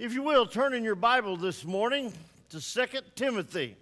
If you will, turn in your Bible this morning to 2 Timothy.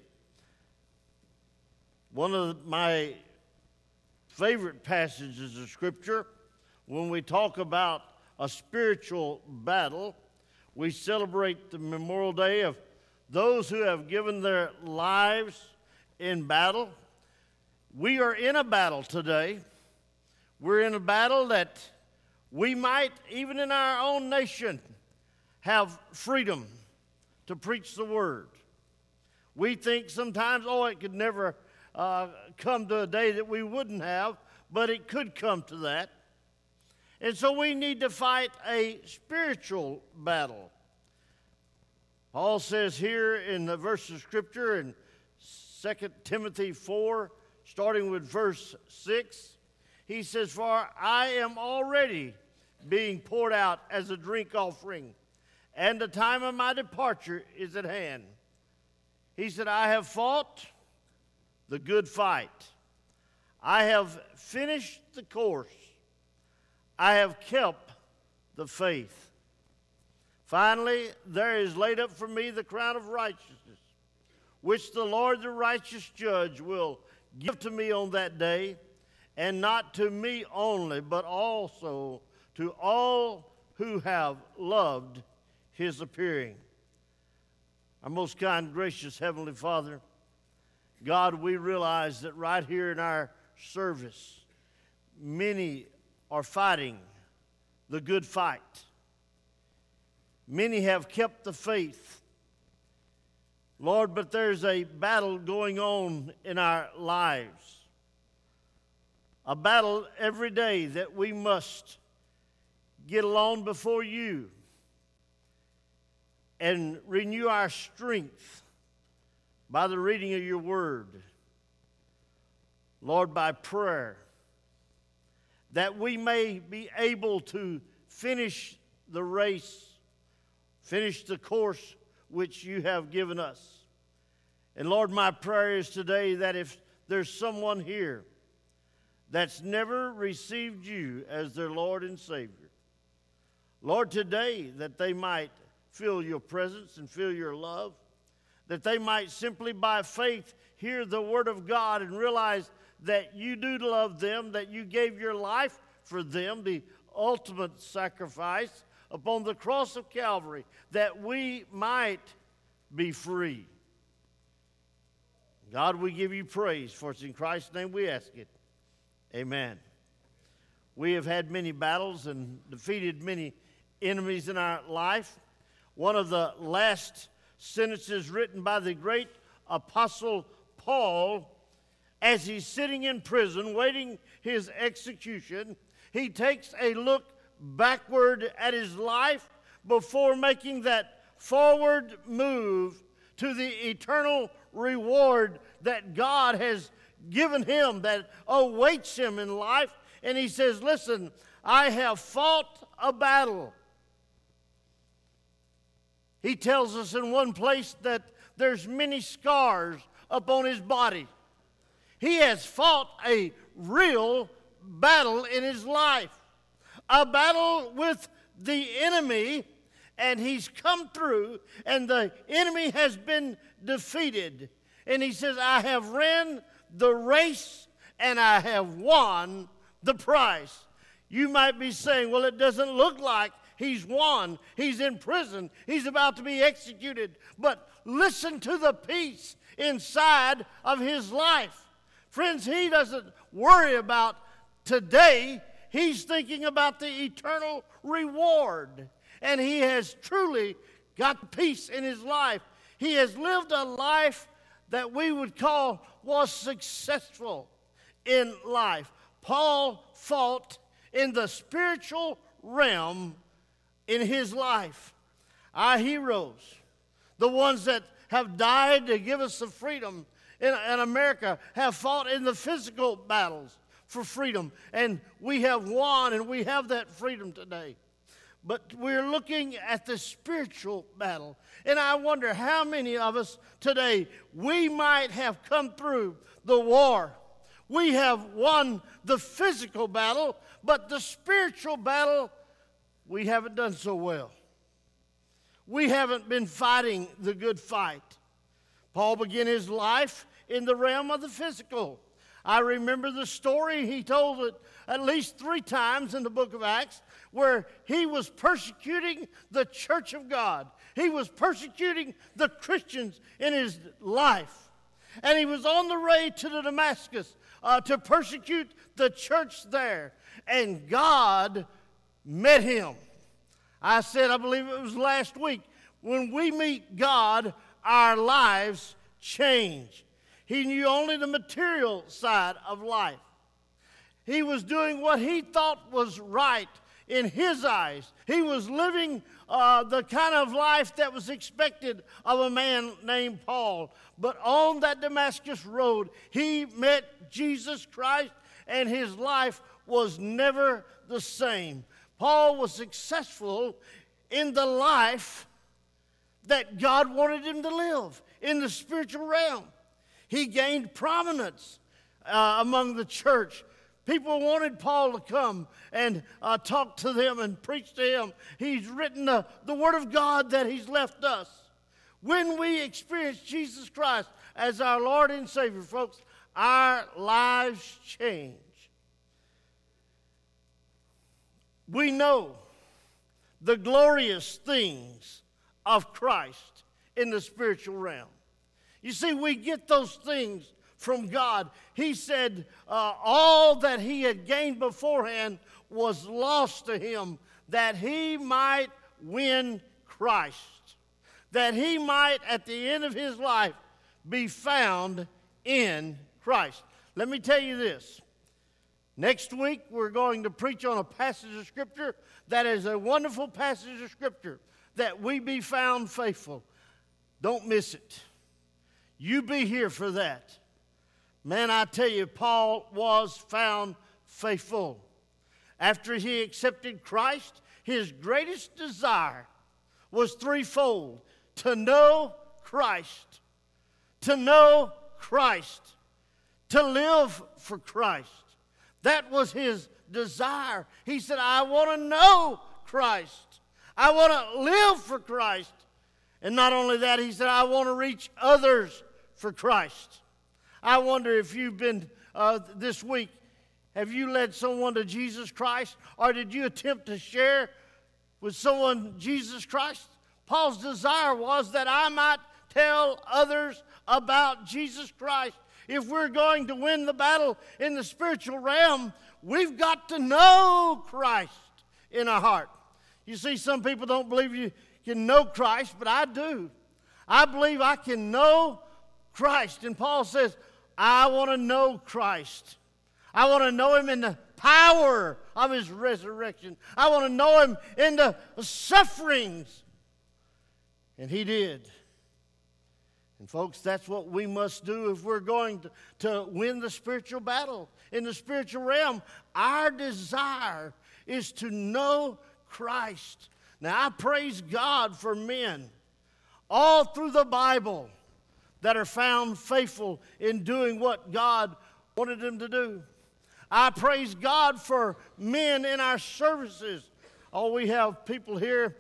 One of my favorite passages of Scripture. When we talk about a spiritual battle, we celebrate the Memorial Day of those who have given their lives in battle. We are in a battle today. We're in a battle that we might, even in our own nation, have freedom to preach the word. We think sometimes, it could never come to a day that we wouldn't have, but it could come to that. And so we need to fight a spiritual battle. Paul says here in the verse of Scripture in 2 Timothy 4, starting with verse 6, he says, "For I am already being poured out as a drink offering, and the time of my departure is at hand." He said, "I have fought the good fight. I have finished the course. I have kept the faith. Finally, there is laid up for me the crown of righteousness, which the Lord, the righteous judge, will give to me on that day, and not to me only, but also to all who have loved his appearing." Our most kind, gracious Heavenly Father, God, we realize that right here in our service, many are fighting the good fight. Many have kept the faith. Lord, but there's a battle going on in our lives. A battle every day that we must get along before you and renew our strength by the reading of your word. Lord, by prayer, that we may be able to finish the race, finish the course which you have given us. And Lord, my prayer is today that if there's someone here that's never received you as their Lord and Savior, Lord, today that they might feel your presence and feel your love, that they might simply by faith hear the word of God and realize that you do love them, that you gave your life for them, the ultimate sacrifice upon the cross of Calvary, that we might be free. God, we give you praise, for it's in Christ's name we ask it. Amen. We have had many battles and defeated many enemies in our life. One of the last sentences written by the great apostle Paul, as he's sitting in prison waiting his execution, he takes a look backward at his life before making that forward move to the eternal reward that God has given him, that awaits him in life. And he says, "Listen, I have fought a battle." He tells us in one place that there's many scars upon his body. He has fought a real battle in his life, a battle with the enemy, and he's come through, and the enemy has been defeated. And he says, "I have ran the race, and I have won the prize." You might be saying, "Well, it doesn't look like he's won. He's in prison. He's about to be executed." But listen to the peace inside of his life. Friends, he doesn't worry about today. He's thinking about the eternal reward. And he has truly got peace in his life. He has lived a life that we would call was successful in life. Paul fought in the spiritual realm in his life. Our heroes, the ones that have died to give us the freedom in America, have fought in the physical battles for freedom. And we have won, and we have that freedom today. But we're looking at the spiritual battle. And I wonder how many of us today, we might have come through the war. We have won the physical battle, but the spiritual battle, we haven't done so well. we haven't been fighting the good fight. Paul began his life in the realm of the physical. I remember the story, he told it at least 3 times in the book of Acts, where he was persecuting the church of God. He was persecuting the Christians in his life. And he was on the way to the Damascus to persecute the church there. And God met him. I said, I believe it was last week, when we meet God, our lives change. He knew only the material side of life. He was doing what he thought was right in his eyes. He was living the kind of life that was expected of a man named Paul. But on that Damascus road, he met Jesus Christ, and his life was never the same. Paul was successful in the life that God wanted him to live in the spiritual realm. He gained prominence among the church. People wanted Paul to come and talk to them and preach to him. He's written the Word of God that he's left us. When we experience Jesus Christ as our Lord and Savior, folks, our lives change. We know the glorious things of Christ in the spiritual realm. You see, we get those things from God. He said all that he had gained beforehand was lost to him, that he might win Christ, that he might, at the end of his life, be found in Christ. Let me tell you this. Next week, we're going to preach on a passage of Scripture that is a wonderful passage of Scripture, that we be found faithful. Don't miss it. You be here for that. Man, I tell you, Paul was found faithful. After he accepted Christ, his greatest desire was threefold: to know Christ, to know Christ, to live for Christ. That was his desire. He said, I want to know Christ. I want to live for Christ. And not only that, he said, I want to reach others for Christ. I wonder if you've been this week, have you led someone to Jesus Christ? Or did you attempt to share with someone Jesus Christ? Paul's desire was that I might tell others about Jesus Christ. If we're going to win the battle in the spiritual realm, we've got to know Christ in our heart. You see, some people don't believe you can know Christ, but I do. I believe I can know Christ. And Paul says, I want to know Christ. I want to know him in the power of his resurrection. I want to know him in the sufferings. And he did. And folks, that's what we must do if we're going to win the spiritual battle. In the spiritual realm, our desire is to know Christ. Now, I praise God for men all through the Bible that are found faithful in doing what God wanted them to do. I praise God for men in our services. Oh, we have people here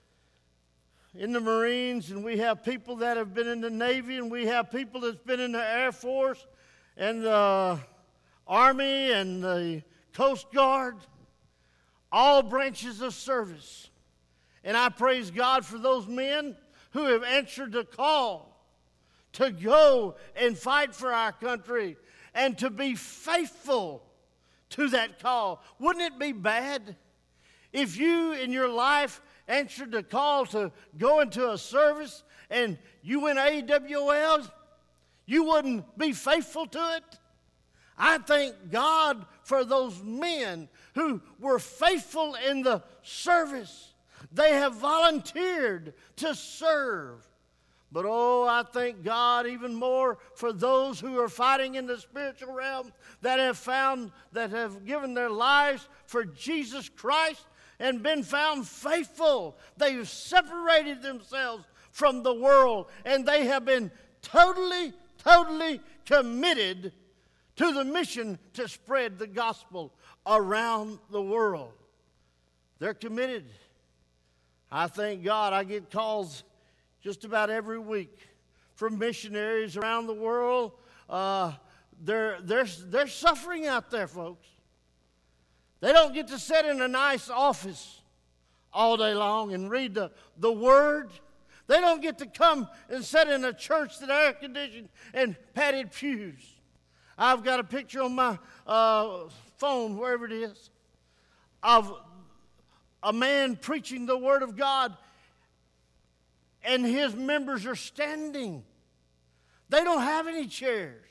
in the Marines, and we have people that have been in the Navy, and we have people that's been in the Air Force and the Army and the Coast Guard, all branches of service. And I praise God for those men who have answered the call to go and fight for our country and to be faithful to that call. Wouldn't it be bad if you in your life answered the call to go into a service and you went AWOL? You wouldn't be faithful to it? I thank God for those men who were faithful in the service. They have volunteered to serve. But oh, I thank God even more for those who are fighting in the spiritual realm that have given their lives for Jesus Christ and been found faithful. They've separated themselves from the world, and they have been totally committed to the mission to spread the gospel around the world. They're committed. I thank God I get calls just about every week from missionaries around the world. They're suffering out there, folks. They don't get to sit in a nice office all day long and read the Word. They don't get to come and sit in a church that air conditioned and padded pews. I've got a picture on my phone, wherever it is, of a man preaching the Word of God, and his members are standing. They don't have any chairs.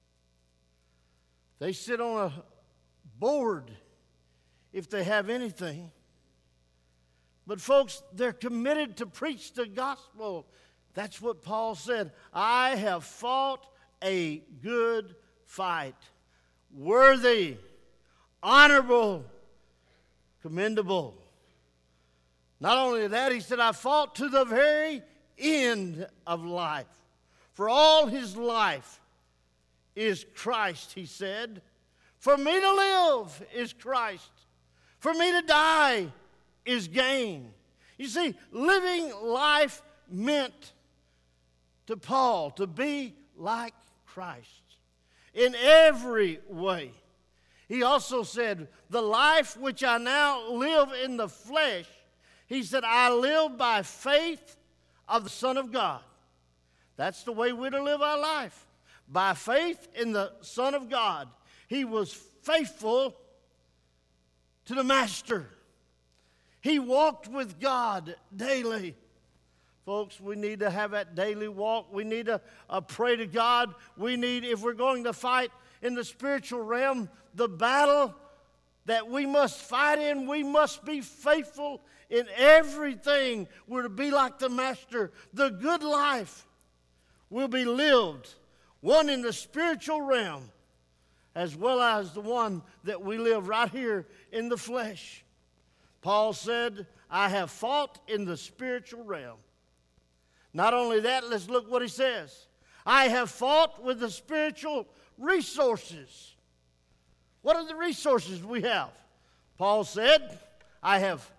They sit on a board if they have anything. But folks, they're committed to preach the gospel. That's what Paul said. I have fought a good fight, worthy, honorable, commendable. Not only that, he said, I fought to the very end of life. For all his life is Christ, he said. For me to live is Christ. For me to die is gain. You see, living life meant to Paul to be like Christ in every way. He also said, the life which I now live in the flesh, he said, I live by faith of the Son of God. That's the way we're to live our life. By faith in the Son of God. He was faithful to the Master. He walked with God daily. Folks, we need to have that daily walk. We need to pray to God. We need, if we're going to fight in the spiritual realm, the battle that we must fight in, we must be faithful in everything. We're to be like the Master. The good life will be lived, one in the spiritual realm, as well as the one that we live right here in the flesh. Paul said, I have fought in the spiritual realm. Not only that, let's look what he says. I have fought with the spiritual resources. What are the resources we have? Paul said, I have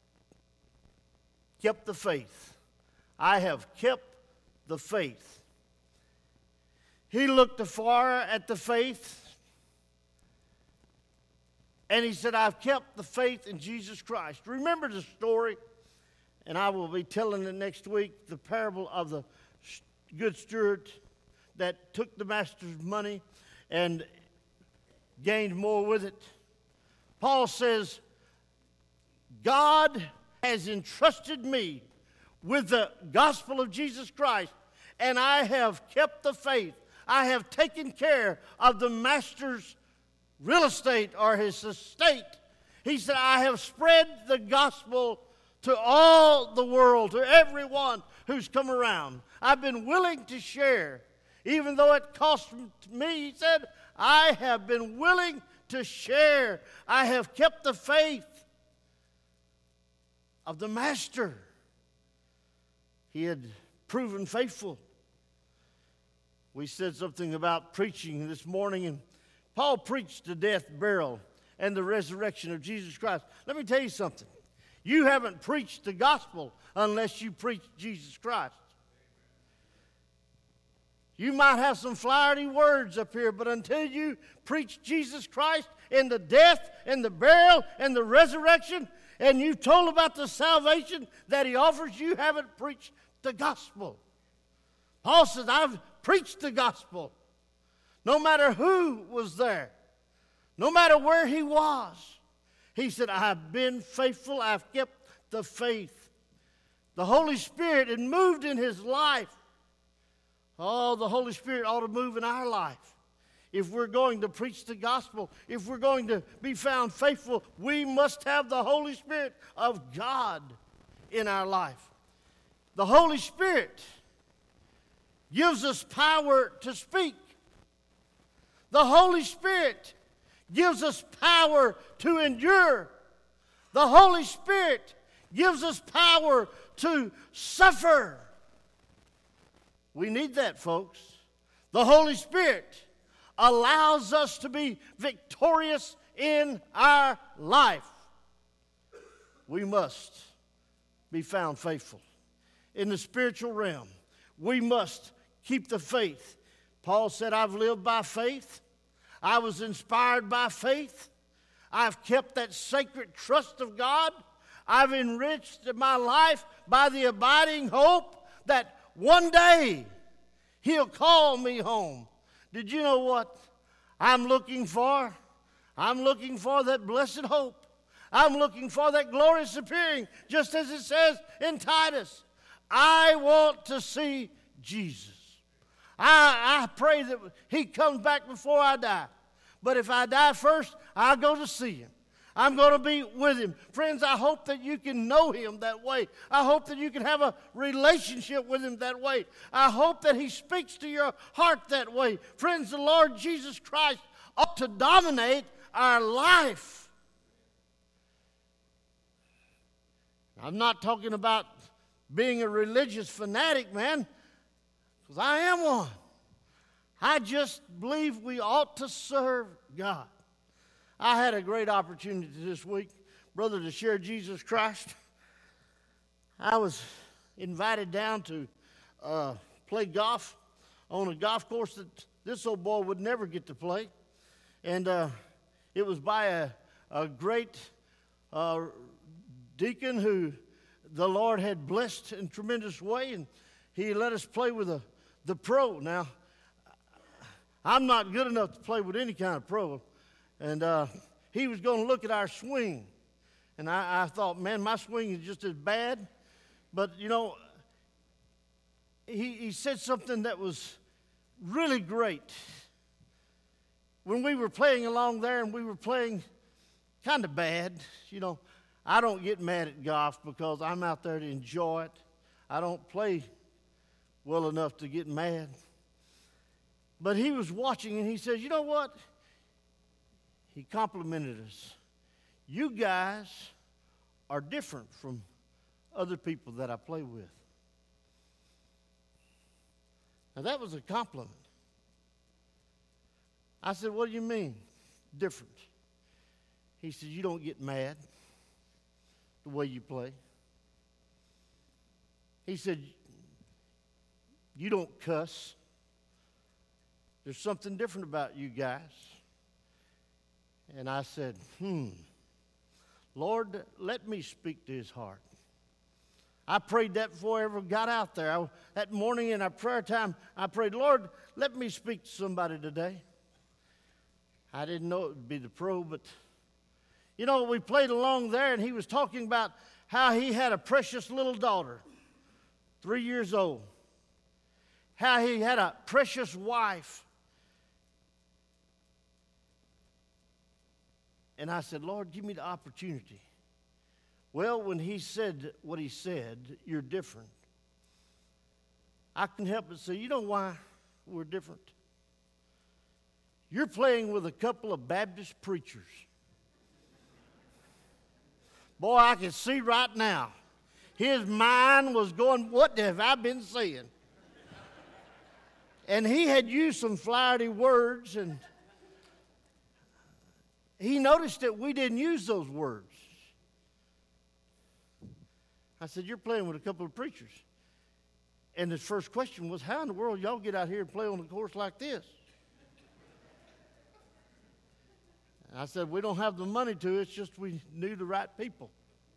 kept the faith. I have kept the faith. He looked afar at the faith, and he said, I've kept the faith in Jesus Christ. Remember the story, and I will be telling it next week, the parable of the good steward that took the master's money and gained more with it. Paul says, God has entrusted me with the gospel of Jesus Christ, and I have kept the faith. I have taken care of the master's real estate or his estate. He said, I have spread the gospel to all the world, to everyone who's come around. I've been willing to share, even though it cost me. He said, I have been willing to share. I have kept the faith of the master. He had proven faithful. We said something about preaching this morning, and Paul preached the death, burial, and the resurrection of Jesus Christ. Let me tell you something. You haven't preached the gospel unless you preach Jesus Christ. You might have some flowery words up here, but until you preach Jesus Christ in the death, and the burial, and the resurrection, and you've told about the salvation that he offers, you haven't preached the gospel. Paul says, I've preached the gospel. No matter who was there, no matter where he was, he said, I've been faithful, I've kept the faith. The Holy Spirit had moved in his life. Oh, the Holy Spirit ought to move in our life. If we're going to preach the gospel, if we're going to be found faithful, we must have the Holy Spirit of God in our life. The Holy Spirit gives us power to speak. The Holy Spirit gives us power to endure. The Holy Spirit gives us power to suffer. We need that, folks. The Holy Spirit allows us to be victorious in our life. We must be found faithful. In the spiritual realm, we must keep the faith. Paul said, I've lived by faith. I was inspired by faith. I've kept that sacred trust of God. I've enriched my life by the abiding hope that one day He'll call me home. Did you know what I'm looking for? I'm looking for that blessed hope. I'm looking for that glorious appearing, just as it says in Titus. I want to see Jesus. I pray that He comes back before I die. But if I die first, I'll go to see Him. I'm going to be with Him. Friends, I hope that you can know Him that way. I hope that you can have a relationship with Him that way. I hope that He speaks to your heart that way. Friends, the Lord Jesus Christ ought to dominate our life. I'm not talking about being a religious fanatic, man, because I am one. I just believe we ought to serve God. I had a great opportunity this week, brother, to share Jesus Christ. I was invited down to play golf on a golf course that this old boy would never get to play. And it was by a great deacon who the Lord had blessed in a tremendous way, and he let us play with the pro. Now, I'm not good enough to play with any kind of pro. And he was going to look at our swing. And I thought, man, my swing is just as bad. But, you know, he said something that was really great. When we were playing along there and we were playing kind of bad, you know, I don't get mad at golf because I'm out there to enjoy it. I don't play well enough to get mad. But he was watching and he said, you know what? He complimented us. You guys are different from other people that I play with. Now that was a compliment. I said, what do you mean, different? He said, you don't get mad the way you play. He said, you don't cuss. There's something different about you guys. And I said, Lord, let me speak to his heart. I prayed that before I ever got out there. That morning in our prayer time, I prayed, Lord, let me speak to somebody today. I didn't know it would be the pro, but, you know, we played along there, and he was talking about how he had a precious little daughter, 3 years old, how he had a precious wife. And I said, Lord, give me the opportunity. Well, when he said what he said, you're different, I can help but say, you know why we're different? You're playing with a couple of Baptist preachers. Boy, I can see right now. His mind was going, what have I been saying? And he had used some flowery words, and he noticed that we didn't use those words. I said, you're playing with a couple of preachers. And his first question was, how in the world y'all get out here and play on a course like this? And I said, we don't have the money to. It's just we knew the right people.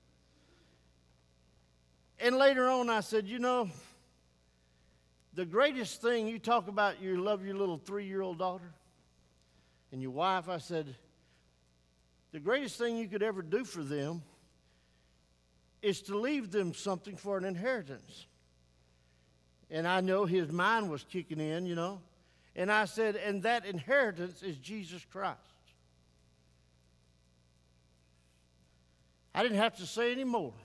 And later on I said, you know, the greatest thing, you talk about you love your little 3-year-old daughter and your wife. I said, the greatest thing you could ever do for them is to leave them something for an inheritance. And I know his mind was kicking in, you know. And I said, and that inheritance is Jesus Christ. I didn't have to say any more.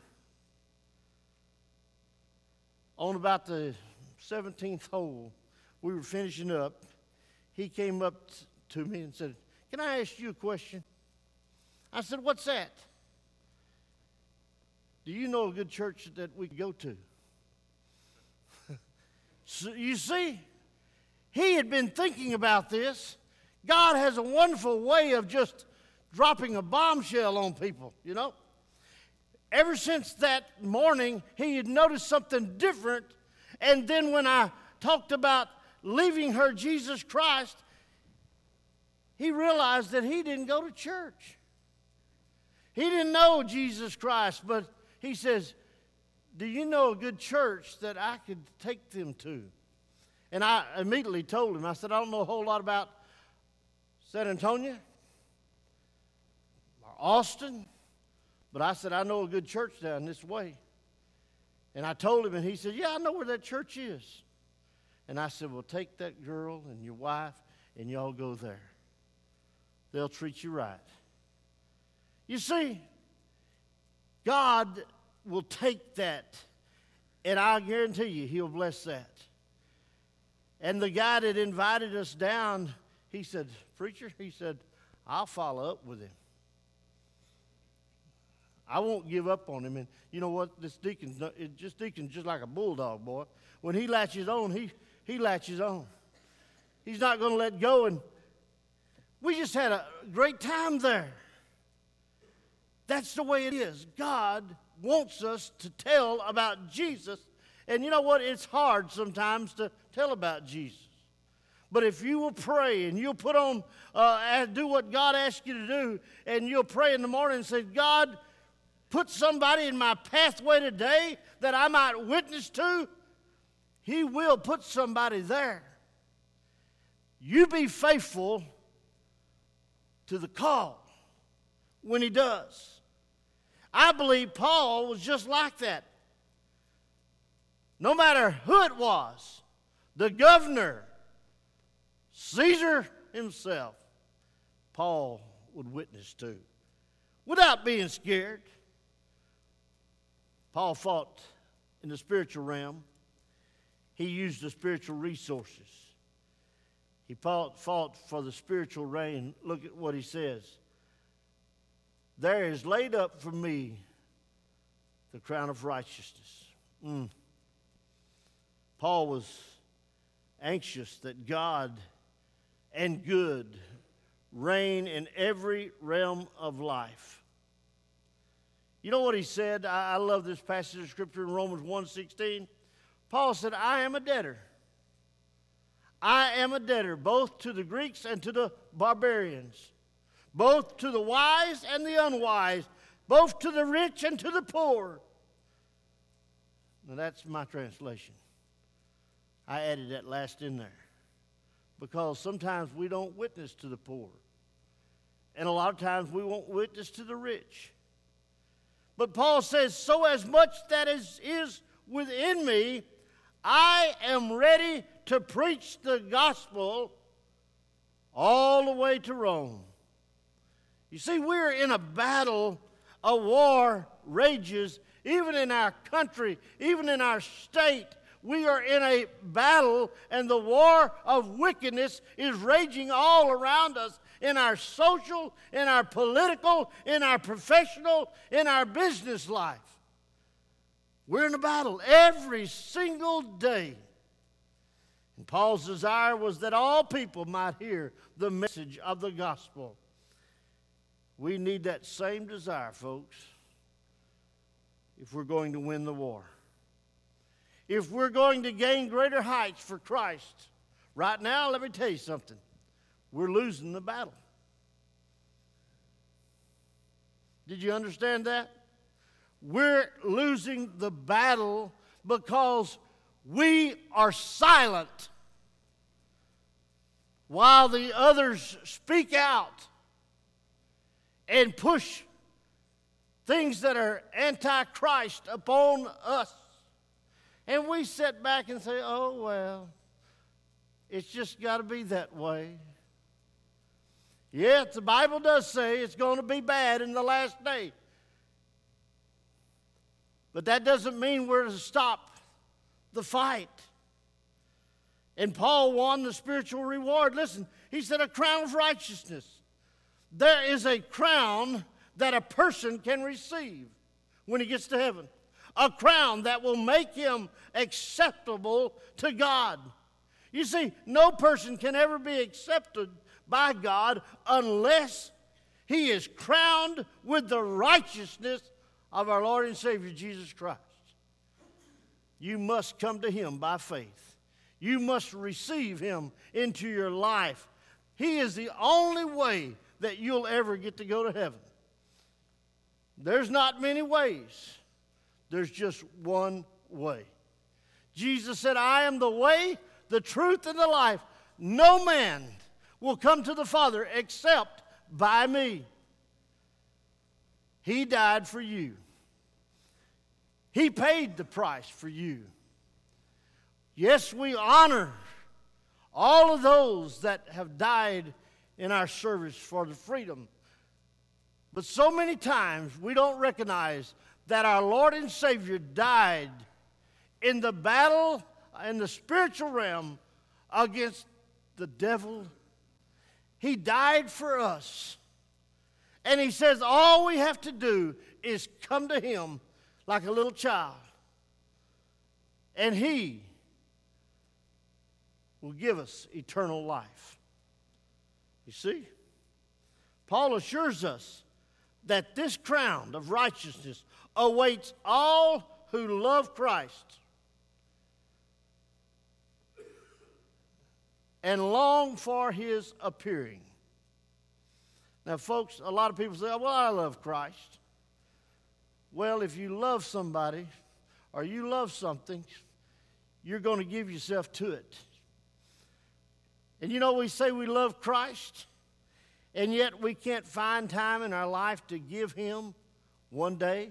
On about the 17th hole, we were finishing up. He came up to me and said, can I ask you a question? I said, what's that? Do you know a good church that we could go to? So you see, he had been thinking about this. God has a wonderful way of just dropping a bombshell on people, you know. ever since that morning, he had noticed something different. And then when I talked about leaving her Jesus Christ, he realized that he didn't go to church. He didn't know Jesus Christ, but he says, do you know a good church that I could take them to? And I immediately told him, I said, I don't know a whole lot about San Antonio or Austin, but I said, I know a good church down this way. And I told him, and he said, yeah, I know where that church is. And I said, well, take that girl and your wife, and y'all go there. They'll treat you right. You see, God will take that, and I guarantee you he'll bless that. And the guy that invited us down, he said, preacher, he said, I'll follow up with him. I won't give up on him. And you know what? This deacon's just like a bulldog, boy. When he latches on, he latches on. He's not going to let go. And we just had a great time there. That's the way it is. God wants us to tell about Jesus. And you know what? It's hard sometimes to tell about Jesus. But if you will pray and you'll put on, and do what God asks you to do, and you'll pray in the morning and say, God, put somebody in my pathway today that I might witness to, he will put somebody there. You be faithful to the call when he does. I believe Paul was just like that. No matter who it was, the governor, Caesar himself, Paul would witness to without being scared. Paul fought in the spiritual realm. He used the spiritual resources. He fought for the spiritual reign. Look at what he says. There is laid up for me the crown of righteousness. Paul was anxious that God and good reign in every realm of life. You know what he said? I love this passage of Scripture in Romans 1:16. Paul said, I am a debtor. I am a debtor both to the Greeks and to the barbarians, both to the wise and the unwise, both to the rich and to the poor. Now that's my translation. I added that last in there because sometimes we don't witness to the poor. And a lot of times we won't witness to the rich. But Paul says, so as much that is within me, I am ready to preach the gospel all the way to Rome. You see, we're in a battle. A war rages, even in our country, even in our state. We are in a battle, and the war of wickedness is raging all around us in our social, in our political, in our professional, in our business life. We're in a battle every single day. And Paul's desire was that all people might hear the message of the gospel. We need that same desire, folks, if we're going to win the war. If we're going to gain greater heights for Christ. Right now, let me tell you something. We're losing the battle. Did you understand that? We're losing the battle because we are silent while the others speak out and push things that are anti-Christ upon us. And we sit back and say, oh, well, it's just got to be that way. Yes, the Bible does say it's going to be bad in the last day. But that doesn't mean we're to stop the fight. And Paul won the spiritual reward. Listen, he said a crown of righteousness. There is a crown that a person can receive when he gets to heaven. A crown that will make him acceptable to God. You see, no person can ever be accepted by God unless he is crowned with the righteousness of our Lord and Savior Jesus Christ, you must come to Him by faith. You must receive Him into your life. He is the only way that you'll ever get to go to heaven. There's not many ways. There's just one way. Jesus said, I am the way, the truth, and the life. No man will come to the Father except by me. He died for you. He paid the price for you. Yes, we honor all of those that have died in our service for the freedom. But so many times we don't recognize that our Lord and Savior died in the battle, in the spiritual realm, against the devil. He died for us. And He says all we have to do is come to Him like a little child. And He will give us eternal life. You see? Paul assures us that this crown of righteousness awaits all who love Christ and long for His appearing. Now, folks, a lot of people say, well, I love Christ. Well, if you love somebody or you love something, you're going to give yourself to it. And you know, we say we love Christ, and yet we can't find time in our life to give Him one day.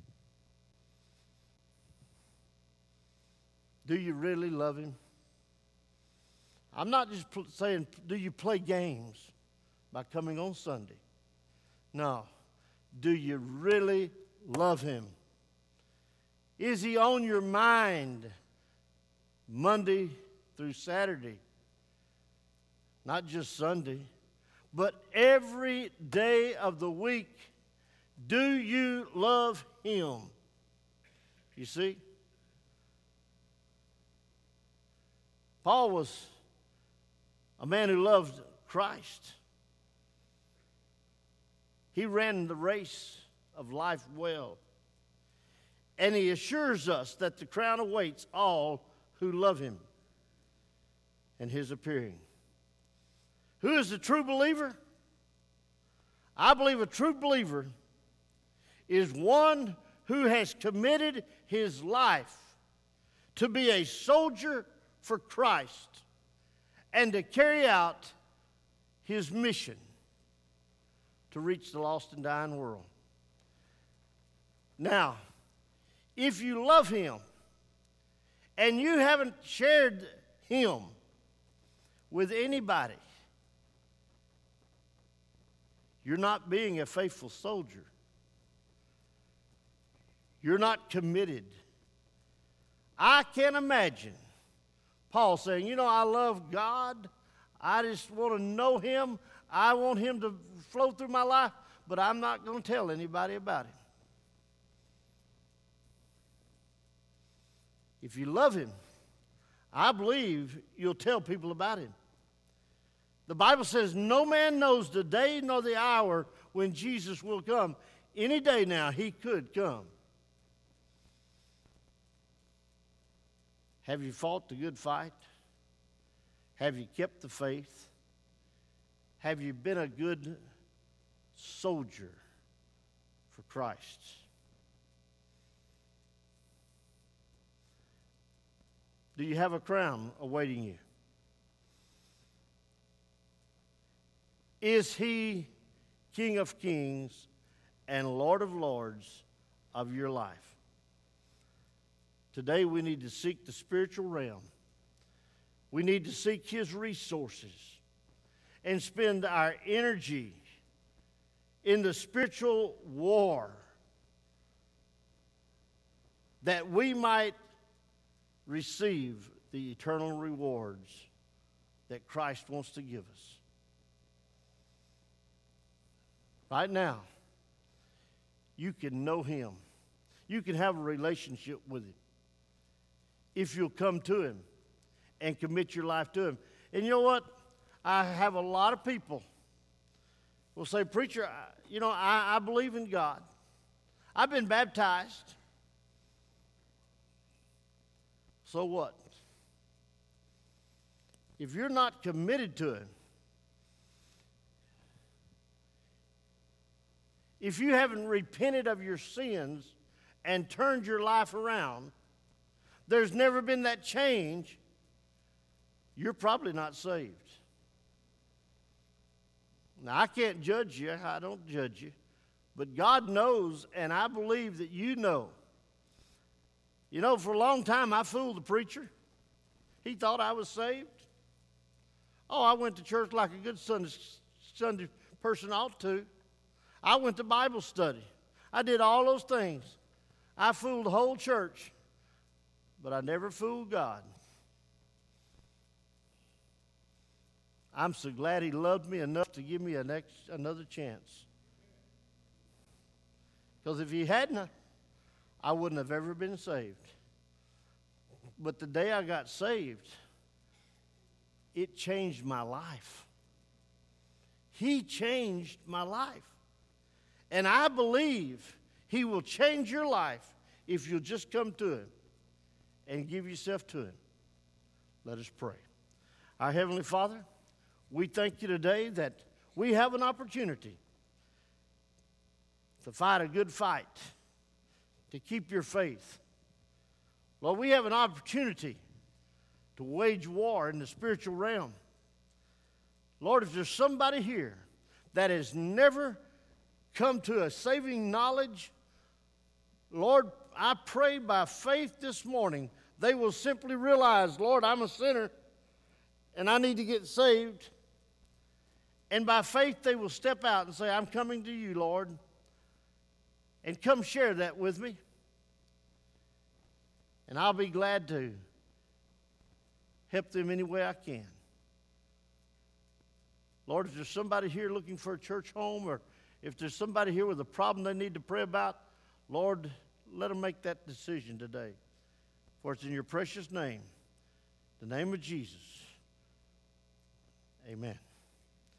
Do you really love Him? I'm not just saying, do you play games by coming on Sunday? No. Do you really love Him? Is He on your mind Monday through Saturday? Not just Sunday, but every day of the week. Do you love Him? You see? Paul was a man who loved Christ. He ran the race of life well. And he assures us that the crown awaits all who love Him and His appearing. Who is a true believer? I believe a true believer is one who has committed his life to be a soldier for Christ and to carry out His mission to reach the lost and dying world. Now, if you love Him and you haven't shared Him with anybody, you're not being a faithful soldier. You're not committed. I can't imagine Paul saying, you know, I love God. I just want to know Him. I want Him to flow through my life, but I'm not going to tell anybody about Him. If you love Him, I believe you'll tell people about Him. The Bible says no man knows the day nor the hour when Jesus will come. Any day now, He could come. Have you fought the good fight? Have you kept the faith? Have you been a good soldier for Christ? Do you have a crown awaiting you? Is He King of Kings and Lord of Lords of your life? Today we need to seek the spiritual realm. We need to seek His resources and spend our energy in the spiritual war that we might receive the eternal rewards that Christ wants to give us. Right now, you can know Him. You can have a relationship with Him if you'll come to Him and commit your life to Him. And you know what? I have a lot of people will say, preacher, I believe in God. I've been baptized. So what? If you're not committed to it, if you haven't repented of your sins and turned your life around, there's never been that change, you're probably not saved. Now, I can't judge you. I don't judge you. But God knows, and I believe that you know. You know, for a long time, I fooled the preacher. He thought I was saved. Oh, I went to church like a good Sunday person ought to. I went to Bible study. I did all those things. I fooled the whole church, but I never fooled God. I'm so glad He loved me enough to give me another chance. Because if He hadn't, I wouldn't have ever been saved. But the day I got saved, it changed my life. He changed my life. And I believe He will change your life if you'll just come to Him and give yourself to Him. Let us pray. Our Heavenly Father, we thank You today that we have an opportunity to fight a good fight, to keep Your faith. Lord, we have an opportunity to wage war in the spiritual realm. Lord, if there's somebody here that has never come to a saving knowledge, Lord, I pray by faith this morning they will simply realize, Lord, I'm a sinner and I need to get saved. And by faith they will step out and say, I'm coming to You, Lord, and come share that with me. And I'll be glad to help them any way I can. Lord, if there's somebody here looking for a church home, or if there's somebody here with a problem they need to pray about, Lord, let them make that decision today. For it's in Your precious name, the name of Jesus. Amen.